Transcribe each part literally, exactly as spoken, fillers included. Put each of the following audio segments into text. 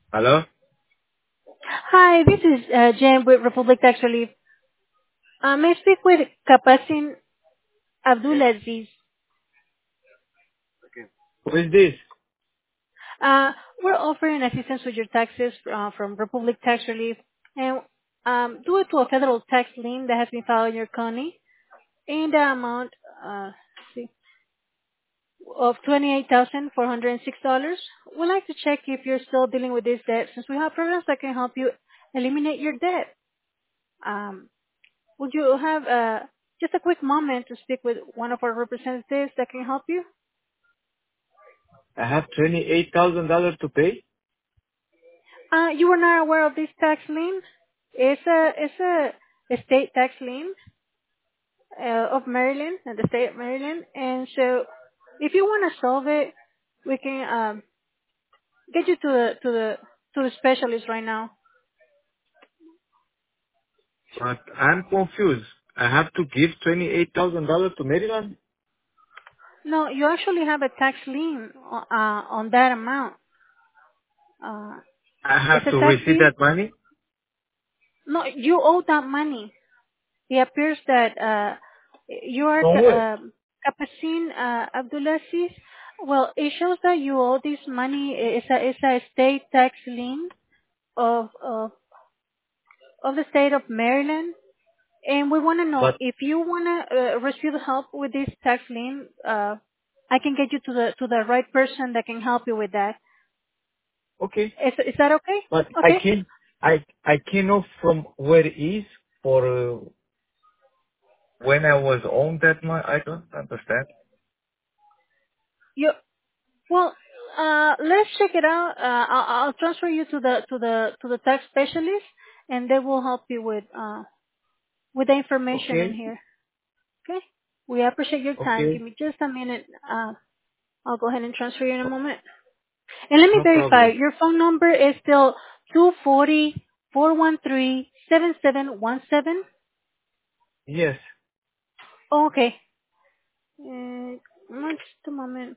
Hello? Hi, this is uh, Jen with Republic Tax Relief. Uh, may I speak with Kapasin Abdulaziz? Who is this? Uh, we're offering assistance with your taxes uh, from Republic Tax Relief, and um, due to a federal tax lien that has been filed in your county in the amount uh, see, of twenty-eight thousand four hundred six dollars. We'd like to check if you're still dealing with this debt, since we have programs that can help you eliminate your debt. Um, Would you have uh, just a quick moment to speak with one of our representatives that can help you? I have twenty-eight thousand dollars to pay? Uh, you were not aware of this tax lien? It's a it's a, a state tax lien uh, of Maryland and the state of Maryland, and so if you want to solve it, we can um, get you to the to the to the specialist right now. But I'm confused. I have to give twenty-eight thousand dollars to Maryland? No, you actually have a tax lien uh, on that amount. Uh, I it's have a to tax receive lien. that money? No, you owe that money. It appears that uh, you are From where? uh, Kapasin uh, Abdulaziz. Well, it shows that you owe this money. It's a, it's a state tax lien of, of of the state of Maryland, and we want to know But, if you want to uh, receive help with this tax lien. Uh, I can get you to the to the right person that can help you with that. okay. Is is that okay? But I Okay. can I, I can know from where it is for uh, when I was on that money. I don't understand. You well. Uh, let's check it out. Uh, I'll, I'll transfer you to the to the to the tax specialist, and they will help you with uh with the information in Okay. here. Okay? We appreciate your time. Give Okay. me just a minute. Uh, I'll go ahead and transfer you in a moment. And let me No verify. problem. Your phone number is still two four zero, four one three, seven seven one seven. Yes. Oh, okay. Uh, just a moment.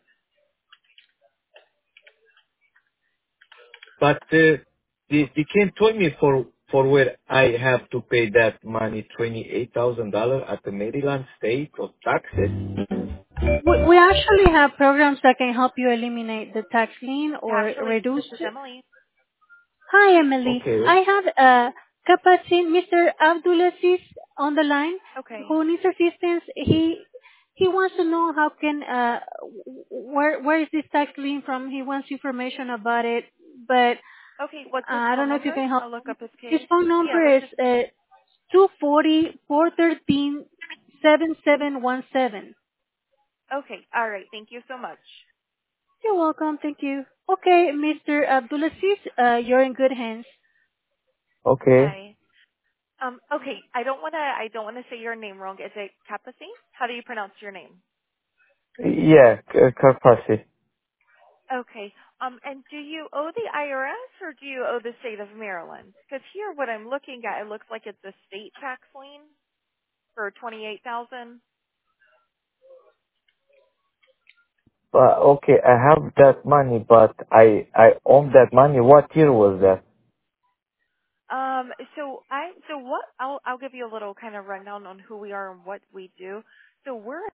But uh, they, they can't tell me for for where I have to pay that money, twenty eight thousand dollars at the Maryland state of taxes. We, we actually have programs that can help you eliminate the tax lien or Actually, reduce this is it. Emily. Hi, Emily. Okay. I have uh, Kapatin, Mister Abdulaziz on the line Okay. who needs assistance. He he wants to know how can uh w- where where is this tax lien from. He wants information about it, but Okay, what's uh, his I don't phone know if you number? can help. I'll look up his His case. phone Yeah, number what's is his uh, two four zero, four one three, seven seven one seven. Okay, all right. Thank you so much. You're welcome. Thank you. Okay, Mister Abdulaziz, uh, you're in good hands. Okay. Hi. Um, okay, I don't wanna I don't wanna say your name wrong. Is it Kapasi? How do you pronounce your name? Yeah, c- capacity. Okay. Um, and do you owe the I R S or do you owe the state of Maryland? Because here what I'm looking at, it looks like it's a state tax lien for twenty eight thousand. But okay, I have that money, but I I own that money. What year was that? Um, so I, so what, I'll, I'll give you a little kind of rundown on who we are and what we do. So we're